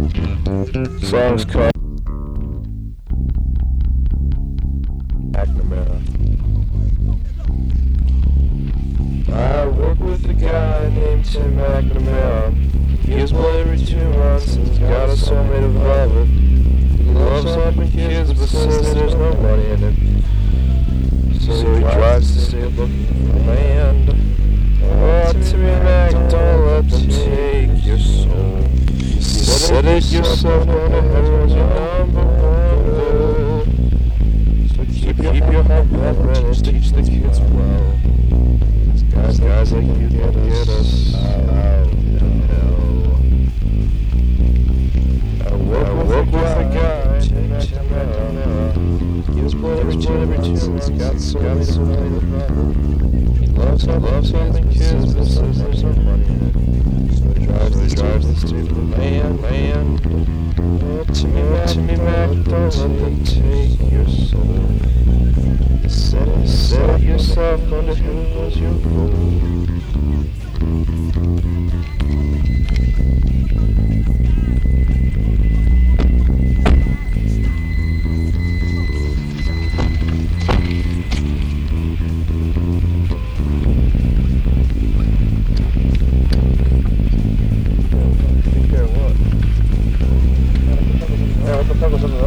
Song's called McNamara. I work with a guy named Tim McNamara. He gets blood every 2 months and he's got a soul made of velvet. He loves helping kids but says there's no money in it. So he drives to state looking for land. Oh, Timmy Mac, don't let them take your soul. You said it yourself, going to heaven was your number 1 goal. So keep your heart vibrant and teach the kids well. Guys like you can get us out of hell. I work with a guy named Tim McNamara. He was blood every 2 months, got so many of He loves helping kids, but says there's no money in it. So he drives this stupid man. Oh, Timmy Mac, don't let them take your soul. Set it yourself, going to heaven was your goal. What the fuck was